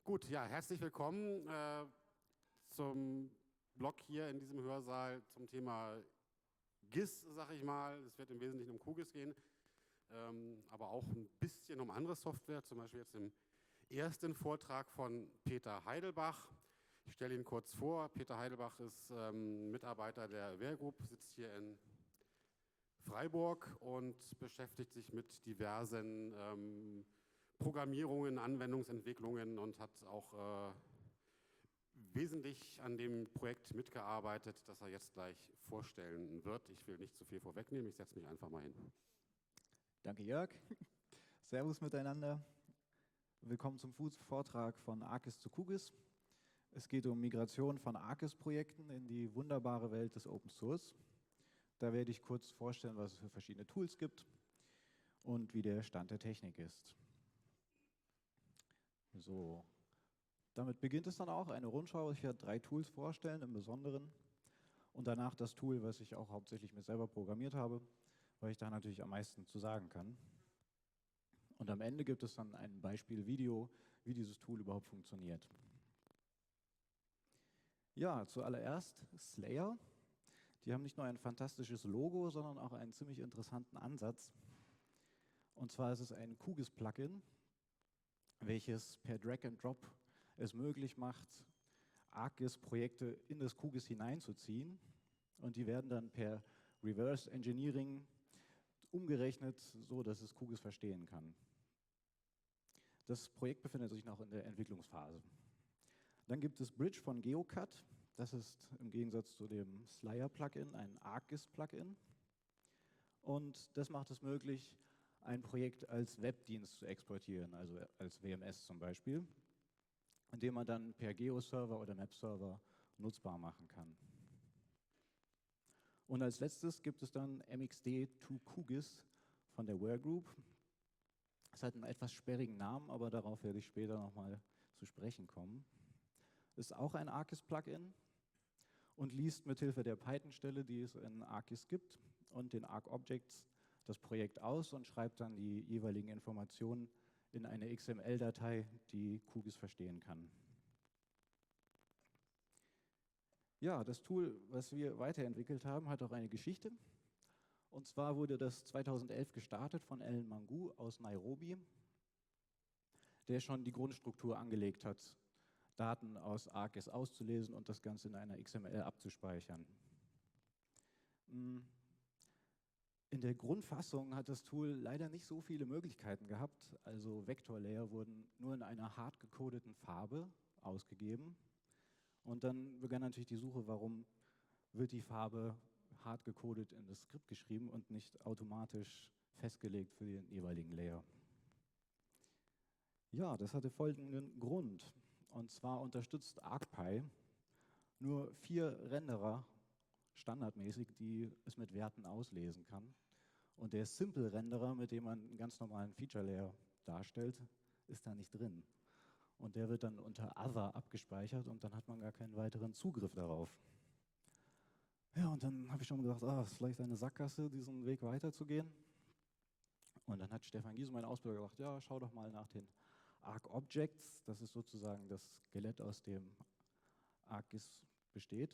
Gut, ja, herzlich willkommen zum Blog hier in diesem Hörsaal zum Thema GIS, sag ich mal. Es wird im Wesentlichen um QGIS gehen, aber auch ein bisschen um andere Software, zum Beispiel jetzt im ersten Vortrag von Peter Heidelbach. Ich stelle ihn kurz vor. Peter Heidelbach ist Mitarbeiter der Wehr Group, sitzt hier in Freiburg und beschäftigt sich mit diversen Programmierungen, Anwendungsentwicklungen und hat auch wesentlich an dem Projekt mitgearbeitet, das er jetzt gleich vorstellen wird. Ich will nicht zu viel vorwegnehmen, ich setze mich einfach mal hin. Danke, Jörg. Servus miteinander. Willkommen zum Vortrag von ArcGIS zu QGIS. Es geht um Migration von ArcGIS-Projekten in die wunderbare Welt des Open Source. Da werde ich kurz vorstellen, was es für verschiedene Tools gibt und wie der Stand der Technik ist. So, damit beginnt es dann auch, eine Rundschau. Ich werde 3 Tools vorstellen im Besonderen und danach das Tool, was ich auch hauptsächlich mir selber programmiert habe, weil ich da natürlich am meisten zu sagen kann. Und am Ende gibt es dann ein Beispielvideo, wie dieses Tool überhaupt funktioniert. Ja, zuallererst Slayer. Die haben nicht nur ein fantastisches Logo, sondern auch einen ziemlich interessanten Ansatz. Und zwar ist es ein QGIS-Plugin, welches per Drag and Drop es möglich macht, ArcGIS-Projekte in das QGIS hineinzuziehen. Und die werden dann per Reverse Engineering umgerechnet, so dass es QGIS verstehen kann. Das Projekt befindet sich noch in der Entwicklungsphase. Dann gibt es Bridge von GeoCut. Das ist im Gegensatz zu dem Slayer-Plugin ein ArcGIS-Plugin. Und das macht es möglich, ein Projekt als Webdienst zu exportieren, also als WMS zum Beispiel, indem man dann per Geo-Server oder Map-Server nutzbar machen kann. Und als letztes gibt es dann MXD2QGIS von der Wehr Group. Es hat einen etwas sperrigen Namen, aber darauf werde ich später nochmal zu sprechen kommen. Ist auch ein ArcGIS-Plugin und liest mithilfe der Python-Stelle, die es in ArcGIS gibt, und den ArcObjects das Projekt aus und schreibt dann die jeweiligen Informationen in eine XML-Datei, die QGIS verstehen kann. Ja, das Tool, was wir weiterentwickelt haben, hat auch eine Geschichte. Und zwar wurde das 2011 gestartet von Alan Mangu aus Nairobi, der schon die Grundstruktur angelegt hat, Daten aus ArcGIS auszulesen und das Ganze in einer XML abzuspeichern. In der Grundfassung hat das Tool leider nicht so viele Möglichkeiten gehabt. Also Vektorlayer wurden nur in einer hart gecodeten Farbe ausgegeben. Und dann begann natürlich die Suche, warum wird die Farbe hart gecodet in das Skript geschrieben und nicht automatisch festgelegt für den jeweiligen Layer. Ja, das hatte folgenden Grund. Und zwar unterstützt ArcPy nur 4 Renderer standardmäßig, die es mit Werten auslesen kann. Und der Simple-Renderer, mit dem man einen ganz normalen Feature-Layer darstellt, ist da nicht drin. Und der wird dann unter Other abgespeichert und dann hat man gar keinen weiteren Zugriff darauf. Ja, und dann habe ich schon gedacht, ist vielleicht eine Sackgasse, diesen Weg weiterzugehen. Und dann hat Stefan Giese, mein Ausbilder, gesagt, ja, schau doch mal nach den ArcObjects. Das ist sozusagen das Skelett, aus dem ArcGIS besteht.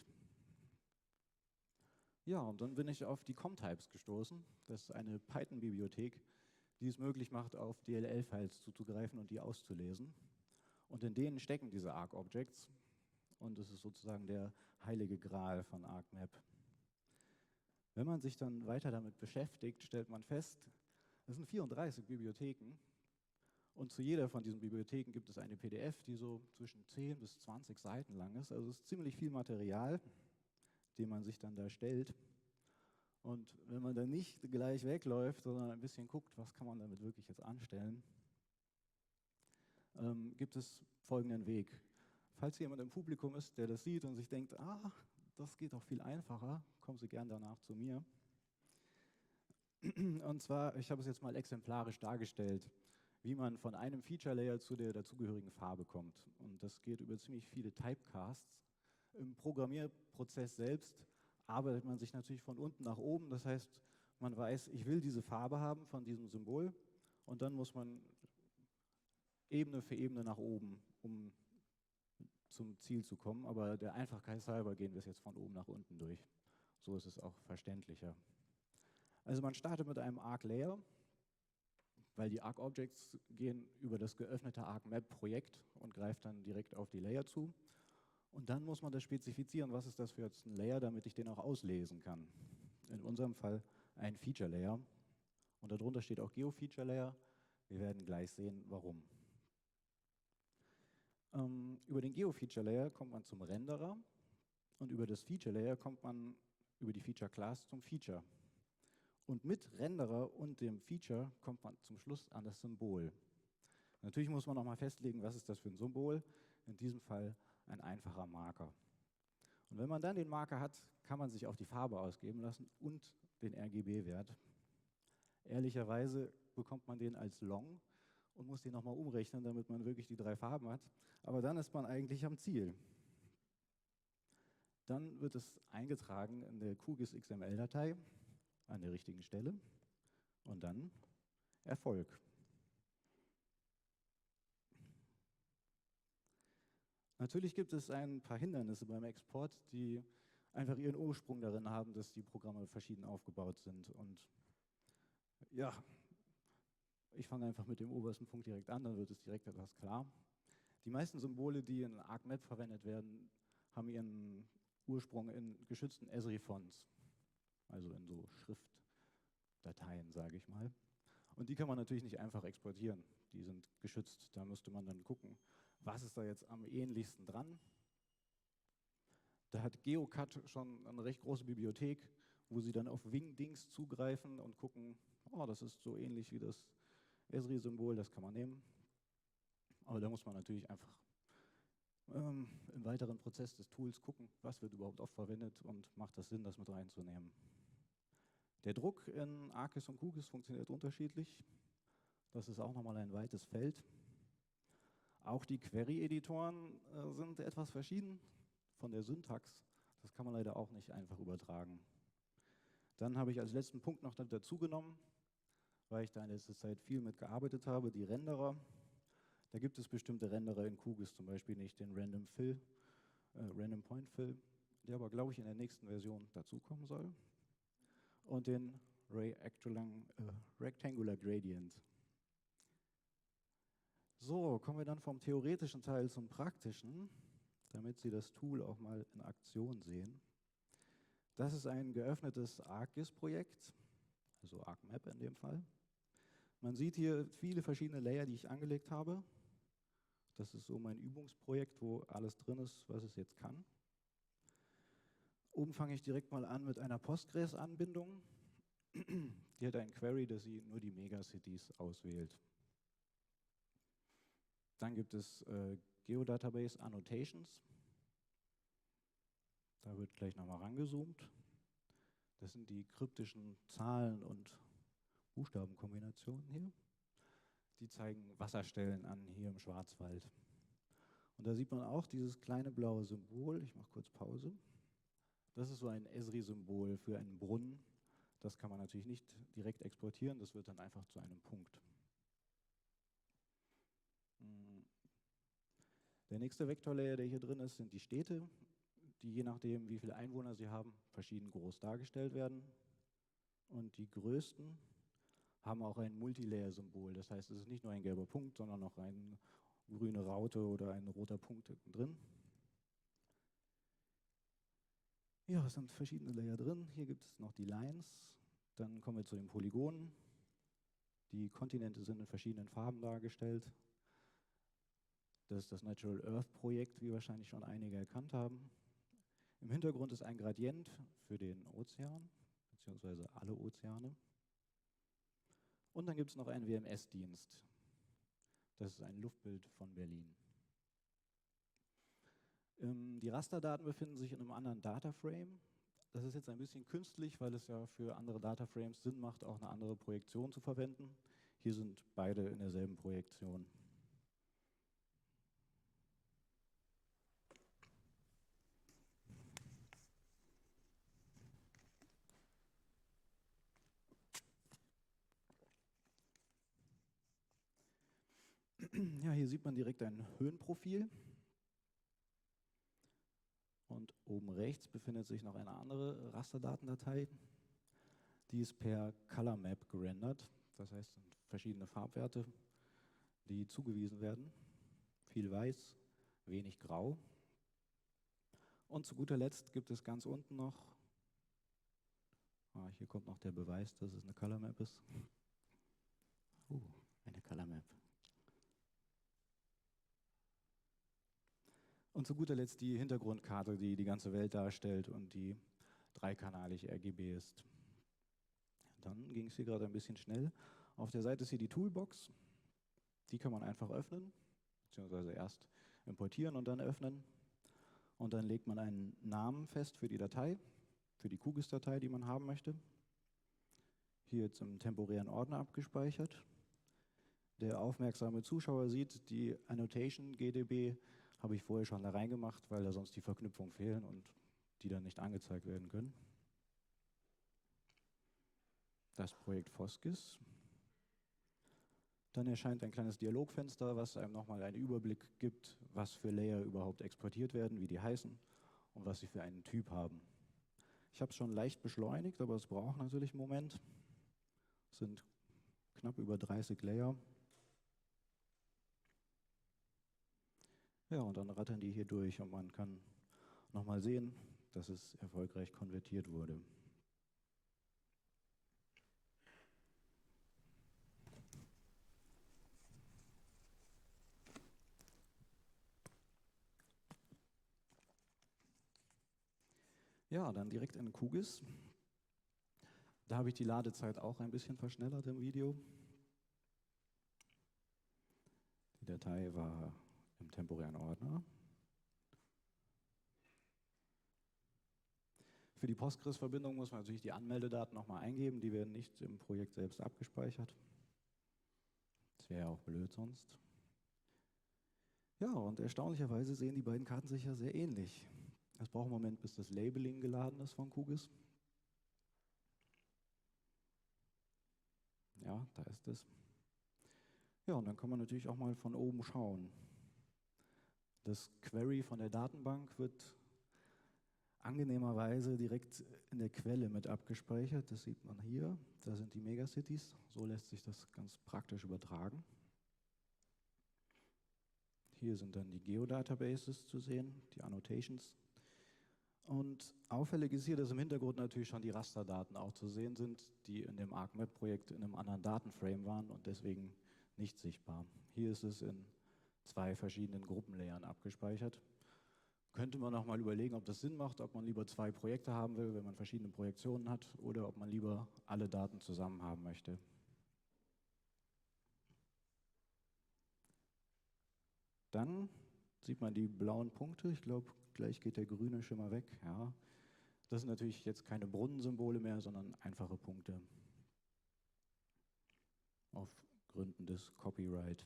Ja, und dann bin ich auf die ComTypes gestoßen. Das ist eine Python-Bibliothek, die es möglich macht, auf DLL-Files zuzugreifen und die auszulesen. Und in denen stecken diese ArcObjects. Und das ist sozusagen der heilige Gral von ArcMap. Wenn man sich dann weiter damit beschäftigt, stellt man fest, es sind 34 Bibliotheken. Und zu jeder von diesen Bibliotheken gibt es eine PDF, die so zwischen 10 bis 20 Seiten lang ist. Also es ist ziemlich viel Material, den man sich dann da stellt. Und wenn man dann nicht gleich wegläuft, sondern ein bisschen guckt, was kann man damit wirklich jetzt anstellen, gibt es folgenden Weg. Falls jemand im Publikum ist, der das sieht und sich denkt, das geht doch viel einfacher, kommen Sie gern danach zu mir. Und zwar, ich habe es jetzt mal exemplarisch dargestellt, wie man von einem Feature-Layer zu der dazugehörigen Farbe kommt. Und das geht über ziemlich viele Typecasts. Im Programmierprozess selbst arbeitet man sich natürlich von unten nach oben. Das heißt, man weiß, ich will diese Farbe haben von diesem Symbol und dann muss man Ebene für Ebene nach oben um zum Ziel zu kommen, aber der Einfachheit halber gehen wir es jetzt von oben nach unten durch. So ist es auch verständlicher. Also man startet mit einem Arc-Layer, weil die Arc-Objects gehen über das geöffnete Arc-Map-Projekt und greift dann direkt auf die Layer zu. Und dann muss man das spezifizieren, was ist das für jetzt ein Layer, damit ich den auch auslesen kann. In unserem Fall ein Feature-Layer. Und darunter steht auch Geo-Feature-Layer. Wir werden gleich sehen, warum. Über den Geo-Feature-Layer kommt man zum Renderer und über das Feature-Layer kommt man über die Feature-Class zum Feature. Und mit Renderer und dem Feature kommt man zum Schluss an das Symbol. Natürlich muss man noch mal festlegen, was ist das für ein Symbol. In diesem Fall ein einfacher Marker. Und wenn man dann den Marker hat, kann man sich auch die Farbe ausgeben lassen und den RGB-Wert. Ehrlicherweise bekommt man den als Long und muss den nochmal umrechnen, damit man wirklich die 3 Farben hat. Aber dann ist man eigentlich am Ziel. Dann wird es eingetragen in der QGIS XML-Datei an der richtigen Stelle und dann Erfolg. Natürlich gibt es ein paar Hindernisse beim Export, die einfach ihren Ursprung darin haben, dass die Programme verschieden aufgebaut sind. Und ja, ich fange einfach mit dem obersten Punkt direkt an, dann wird es direkt etwas klar. Die meisten Symbole, die in ArcMap verwendet werden, haben ihren Ursprung in geschützten Esri-Fonts, also in so Schriftdateien, sage ich mal. Und die kann man natürlich nicht einfach exportieren, die sind geschützt. Da müsste man dann gucken, was ist da jetzt am ähnlichsten dran. Da hat GeoCut schon eine recht große Bibliothek, wo sie dann auf Wingdings zugreifen und gucken, oh, das ist so ähnlich wie das Esri-Symbol, das kann man nehmen. Aber da muss man natürlich einfach im weiteren Prozess des Tools gucken, was wird überhaupt oft verwendet und macht das Sinn, das mit reinzunehmen. Der Druck in ArcGIS und QGIS funktioniert unterschiedlich. Das ist auch nochmal ein weites Feld. Auch die Query-Editoren sind etwas verschieden von der Syntax. Das kann man leider auch nicht einfach übertragen. Dann habe ich als letzten Punkt noch dazu genommen, weil ich da in letzter Zeit viel mit gearbeitet habe, die Renderer. Da gibt es bestimmte Renderer in QGIS, zum Beispiel nicht den Random Point Fill, der aber, glaube ich, in der nächsten Version dazukommen soll. Und den Rectangular Gradient. So, kommen wir dann vom theoretischen Teil zum praktischen, damit Sie das Tool auch mal in Aktion sehen. Das ist ein geöffnetes ArcGIS-Projekt, also ArcMap in dem Fall. Man sieht hier viele verschiedene Layer, die ich angelegt habe. Das ist so mein Übungsprojekt, wo alles drin ist, was es jetzt kann. Oben fange ich direkt mal an mit einer Postgres-Anbindung. Die hat einen Query, dass sie nur die Megacities auswählt. Dann gibt es Geodatabase Annotations. Da wird gleich nochmal rangezoomt. Das sind die kryptischen Zahlen und Buchstabenkombinationen hier. Die zeigen Wasserstellen an hier im Schwarzwald. Und da sieht man auch dieses kleine blaue Symbol. Ich mache kurz Pause. Das ist so ein Esri-Symbol für einen Brunnen. Das kann man natürlich nicht direkt exportieren, das wird dann einfach zu einem Punkt. Der nächste Vektorlayer, der hier drin ist, sind die Städte, die je nachdem, wie viele Einwohner sie haben, verschieden groß dargestellt werden. Und die größten haben auch ein Multilayer-Symbol. Das heißt, es ist nicht nur ein gelber Punkt, sondern auch eine grüne Raute oder ein roter Punkt drin. Ja, es sind verschiedene Layer drin. Hier gibt es noch die Lines. Dann kommen wir zu den Polygonen. Die Kontinente sind in verschiedenen Farben dargestellt. Das ist das Natural Earth Projekt, wie wahrscheinlich schon einige erkannt haben. Im Hintergrund ist ein Gradient für den Ozean, beziehungsweise alle Ozeane. Und dann gibt es noch einen WMS-Dienst. Das ist ein Luftbild von Berlin. Die Rasterdaten befinden sich in einem anderen Dataframe. Das ist jetzt ein bisschen künstlich, weil es ja für andere Dataframes Sinn macht, auch eine andere Projektion zu verwenden. Hier sind beide in derselben Projektion. Ja, hier sieht man direkt ein Höhenprofil. Und oben rechts befindet sich noch eine andere Rasterdatendatei. Die ist per Color Map gerendert. Das heißt, es sind verschiedene Farbwerte, die zugewiesen werden. Viel weiß, wenig grau. Und zu guter Letzt gibt es ganz unten noch, hier kommt noch der Beweis, dass es eine Color Map ist. Eine Color Map. Und zu guter Letzt die Hintergrundkarte, die die ganze Welt darstellt und die dreikanalig RGB ist. Dann ging es hier gerade ein bisschen schnell. Auf der Seite ist hier die Toolbox. Die kann man einfach öffnen, beziehungsweise erst importieren und dann öffnen. Und dann legt man einen Namen fest für die Datei, für die QGIS-Datei, die man haben möchte. Hier jetzt im temporären Ordner abgespeichert. Der aufmerksame Zuschauer sieht, die Annotation GDB habe ich vorher schon da reingemacht, weil da sonst die Verknüpfungen fehlen und die dann nicht angezeigt werden können. Das Projekt Foskis. Dann erscheint ein kleines Dialogfenster, was einem nochmal einen Überblick gibt, was für Layer überhaupt exportiert werden, wie die heißen und was sie für einen Typ haben. Ich habe es schon leicht beschleunigt, aber es braucht natürlich einen Moment. Es sind knapp über 30 Layer. Ja, und dann rattern die hier durch und man kann nochmal sehen, dass es erfolgreich konvertiert wurde. Ja, dann direkt in QGIS. Da habe ich die Ladezeit auch ein bisschen verschnellert im Video. Die Datei war im temporären Ordner. Für die Postgres-Verbindung muss man natürlich die Anmeldedaten nochmal eingeben. Die werden nicht im Projekt selbst abgespeichert. Das wäre ja auch blöd sonst. Ja, und erstaunlicherweise sehen die beiden Karten sich ja sehr ähnlich. Es braucht einen Moment, bis das Labeling geladen ist von QGIS. Ja, da ist es. Ja, und dann kann man natürlich auch mal von oben schauen. Das Query von der Datenbank wird angenehmerweise direkt in der Quelle mit abgespeichert. Das sieht man hier. Da sind die Megacities. So lässt sich das ganz praktisch übertragen. Hier sind dann die Geodatabases zu sehen, die Annotations. Und auffällig ist hier, dass im Hintergrund natürlich schon die Rasterdaten auch zu sehen sind, die in dem ArcMap-Projekt in einem anderen Datenframe waren und deswegen nicht sichtbar. Hier ist es in 2 verschiedenen Gruppenlayern abgespeichert. Könnte man noch mal überlegen, ob das Sinn macht, ob man lieber 2 Projekte haben will, wenn man verschiedene Projektionen hat, oder ob man lieber alle Daten zusammen haben möchte. Dann sieht man die blauen Punkte. Ich glaube, gleich geht der grüne Schimmer weg. Ja. Das sind natürlich jetzt keine Brunnensymbole mehr, sondern einfache Punkte. Auf Gründen des Copyright.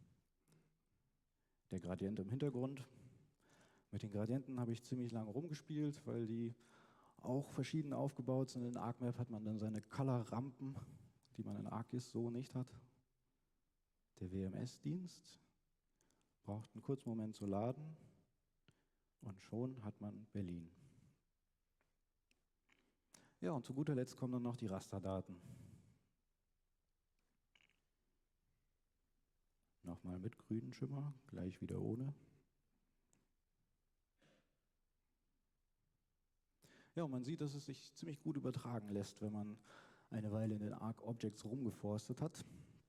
Der Gradient im Hintergrund. Mit den Gradienten habe ich ziemlich lange rumgespielt, weil die auch verschieden aufgebaut sind. In ArcMap hat man dann seine Color-Rampen, die man in ArcGIS so nicht hat. Der WMS-Dienst braucht einen kurzen Moment zu laden und schon hat man Berlin. Ja, und zu guter Letzt kommen dann noch die Rasterdaten. Nochmal mit grünen Schimmer, gleich wieder ohne. Ja, und man sieht, dass es sich ziemlich gut übertragen lässt, wenn man eine Weile in den ArcObjects rumgeforstet hat.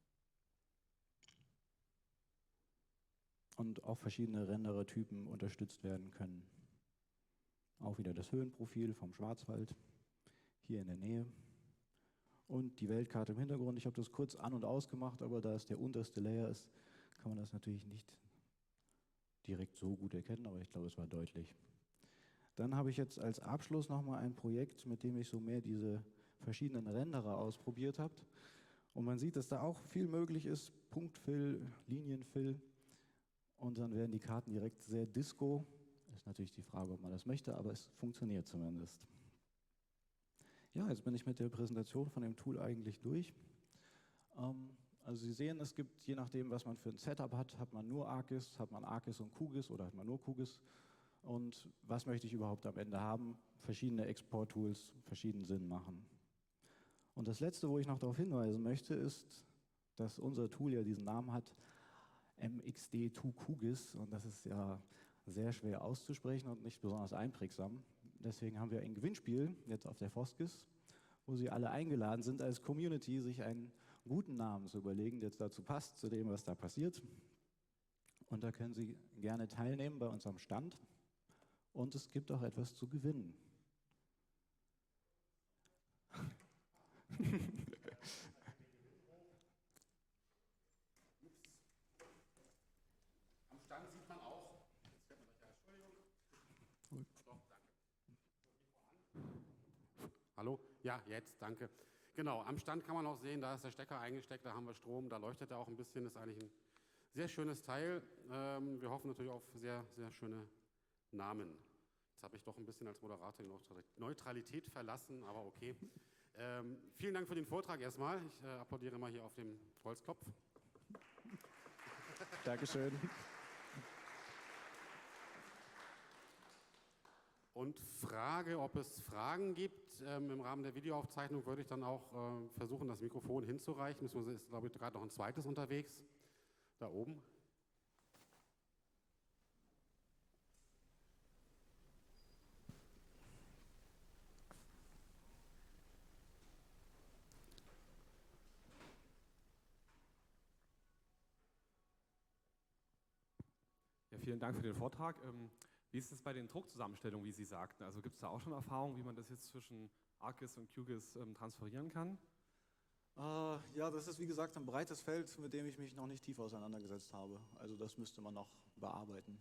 Und auch verschiedene Renderer-Typen unterstützt werden können. Auch wieder das Höhenprofil vom Schwarzwald, hier in der Nähe. Und die Weltkarte im Hintergrund. Ich habe das kurz an- und ausgemacht, aber da es der unterste Layer ist, kann man das natürlich nicht direkt so gut erkennen, aber ich glaube, es war deutlich. Dann habe ich jetzt als Abschluss nochmal ein Projekt, mit dem ich so mehr diese verschiedenen Renderer ausprobiert habe. Und man sieht, dass da auch viel möglich ist, Punktfill, Linienfill. Und dann werden die Karten direkt sehr Disco. Ist natürlich die Frage, ob man das möchte, aber es funktioniert zumindest. Ja, jetzt bin ich mit der Präsentation von dem Tool eigentlich durch. Also Sie sehen, es gibt, je nachdem, was man für ein Setup hat, hat man nur ArcGIS, hat man ArcGIS und QGIS oder hat man nur QGIS. Und was möchte ich überhaupt am Ende haben? Verschiedene Export-Tools verschieden Sinn machen. Und das Letzte, wo ich noch darauf hinweisen möchte, ist, dass unser Tool ja diesen Namen hat, MXD2QGIS. Und das ist ja sehr schwer auszusprechen und nicht besonders einprägsam. Deswegen haben wir ein Gewinnspiel jetzt auf der FOSGIS, wo Sie alle eingeladen sind, als Community sich einen guten Namen zu überlegen, der jetzt dazu passt, zu dem, was da passiert. Und da können Sie gerne teilnehmen bei unserem Stand. Und es gibt auch etwas zu gewinnen. Am Stand sieht man auch, jetzt fällt mir gleich Entschuldigung. Doch, danke. Hallo? Ja, jetzt, danke. Genau, am Stand kann man auch sehen, da ist der Stecker eingesteckt, da haben wir Strom, da leuchtet er auch ein bisschen, ist eigentlich ein sehr schönes Teil. Wir hoffen natürlich auf sehr, sehr schöne Namen. Jetzt habe ich doch ein bisschen als Moderator die Neutralität verlassen, aber okay. Vielen Dank für den Vortrag erstmal. Ich applaudiere mal hier auf dem Holzkopf. Dankeschön. Und frage, ob es Fragen gibt. Im Rahmen der Videoaufzeichnung würde ich dann auch versuchen, das Mikrofon hinzureichen. Beziehungsweise ist, glaube ich, gerade noch ein zweites unterwegs. Da oben. Ja, vielen Dank für den Vortrag. Wie ist es bei den Druckzusammenstellungen, wie Sie sagten? Also gibt es da auch schon Erfahrungen, wie man das jetzt zwischen ArcGIS und QGIS transferieren kann? Ja, das ist wie gesagt ein breites Feld, mit dem ich mich noch nicht tief auseinandergesetzt habe. Also das müsste man noch bearbeiten.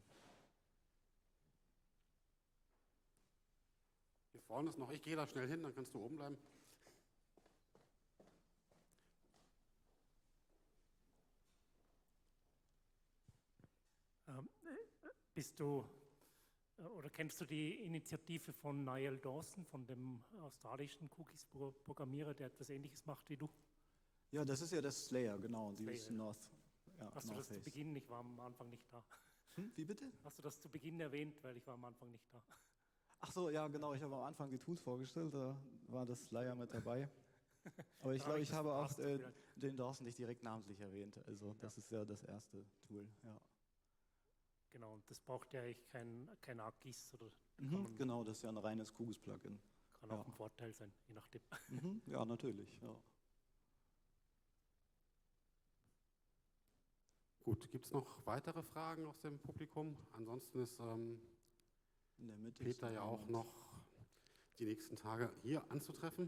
Hier vorne ist noch, ich gehe da schnell hin, dann kannst du oben bleiben. Bist du oder kennst du die Initiative von Niall Dawson, von dem australischen QGIS-Programmierer, der etwas Ähnliches macht wie du? Ja, das ist ja das Slayer, genau. Dieses Slayer. North. Ja, Hast du North das zu Face. Beginn? Ich war am Anfang nicht da. Wie bitte? Hast du das zu Beginn erwähnt, weil ich war am Anfang nicht da. Ach so, ja, genau. Ich habe am Anfang die Tools vorgestellt, da war das Slayer mit dabei. Aber ich glaube, ich habe auch den Dawson nicht direkt namentlich erwähnt. Also das ist ja das erste Tool. Ja. Genau, und das braucht ja eigentlich kein ArcGIS oder kann Genau, das ist ja ein reines QGIS-Plugin. auch ein Vorteil sein, je nachdem. Ja, natürlich. Ja. Gut, gibt es noch weitere Fragen aus dem Publikum? Ansonsten ist In der Mitte Peter ist ja auch jemand. noch die nächsten Tage hier anzutreffen.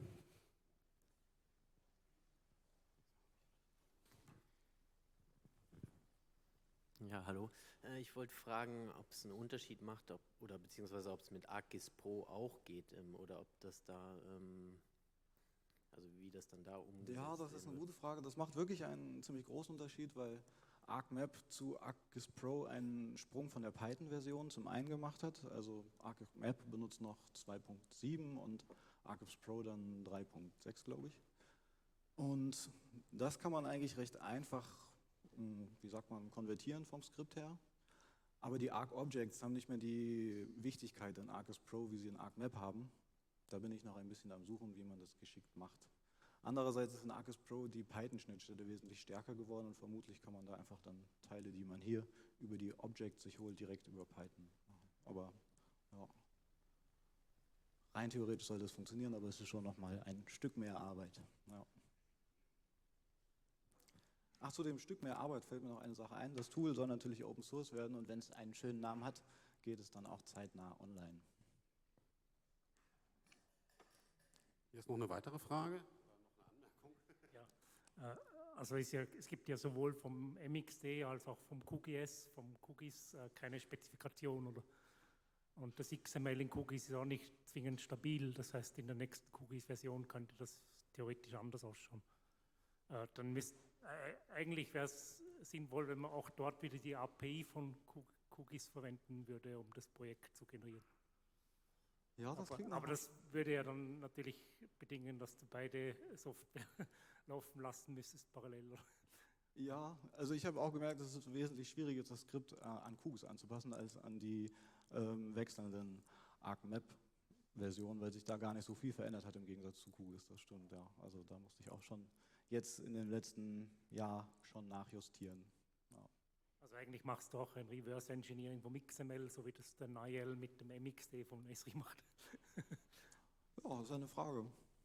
Ja, hallo. Ich wollte fragen, ob es einen Unterschied macht, oder beziehungsweise ob es mit ArcGIS Pro auch geht, oder ob das da, also wie das dann da umgesetzt wird. Ja, das ist eine gute Frage. Das macht wirklich einen ziemlich großen Unterschied, weil ArcMap zu ArcGIS Pro einen Sprung von der Python-Version zum einen gemacht hat. Also ArcMap benutzt noch 2.7 und ArcGIS Pro dann 3.6, glaube ich. Und das kann man eigentlich recht einfach, wie sagt man, konvertieren vom Skript her. Aber die Arc-Objects haben nicht mehr die Wichtigkeit in ArcGIS Pro, wie sie in ArcMap haben. Da bin ich noch ein bisschen am Suchen, wie man das geschickt macht. Andererseits ist in ArcGIS Pro die Python-Schnittstelle wesentlich stärker geworden und vermutlich kann man da einfach dann Teile, die man hier über die Objects sich holt, direkt über Python machen. Aber ja, rein theoretisch soll das funktionieren, aber es ist schon nochmal ein Stück mehr Arbeit. Ja. Ach, zu dem Stück mehr Arbeit fällt mir noch eine Sache ein. Das Tool soll natürlich Open Source werden und wenn es einen schönen Namen hat, geht es dann auch zeitnah online. Hier ist noch eine weitere Frage. Ja, also es gibt ja sowohl vom MXD als auch vom QGIS keine Spezifikation. Und das XML in QGIS ist auch nicht zwingend stabil. Das heißt, in der nächsten QGIS-Version könnte das theoretisch anders ausschauen. Eigentlich wäre es sinnvoll, wenn man auch dort wieder die API von QGIS verwenden würde, um das Projekt zu generieren. Ja, das klingt aber das würde ja dann natürlich bedingen, dass du beide Software laufen lassen müsstest parallel. Ja, also ich habe auch gemerkt, dass es wesentlich schwieriger ist, das Skript an QGIS anzupassen, als an die wechselnden ArcMap-Versionen, weil sich da gar nicht so viel verändert hat im Gegensatz zu QGIS, das stimmt, ja. Also da musste ich auch schon jetzt in dem letzten Jahr schon nachjustieren. Ja. Also eigentlich machst du auch ein Reverse Engineering vom XML, so wie das der Niall mit dem MXD vom Esri macht. Ja, das ist eine Frage.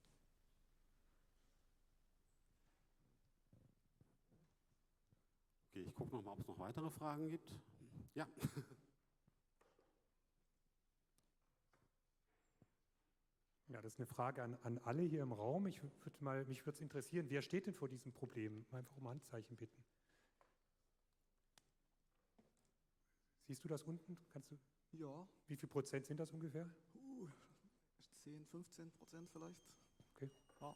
Okay, ich gucke nochmal, ob es noch weitere Fragen gibt. Ja. Ja, das ist eine Frage an alle hier im Raum. Mich würde es interessieren, wer steht denn vor diesem Problem? Einfach um Handzeichen bitten. Siehst du das unten? Ja. Wie viel Prozent sind das ungefähr? 10, 15% vielleicht. Okay. Ja.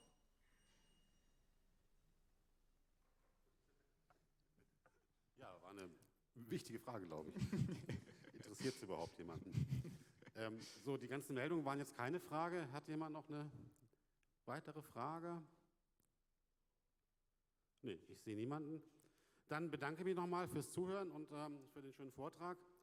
Ja, war eine wichtige Frage, glaube ich. Interessiert es überhaupt jemanden? So, die ganzen Meldungen waren jetzt keine Frage. Hat jemand noch eine weitere Frage? Nee, ich sehe niemanden. Dann bedanke ich mich nochmal fürs Zuhören und für den schönen Vortrag.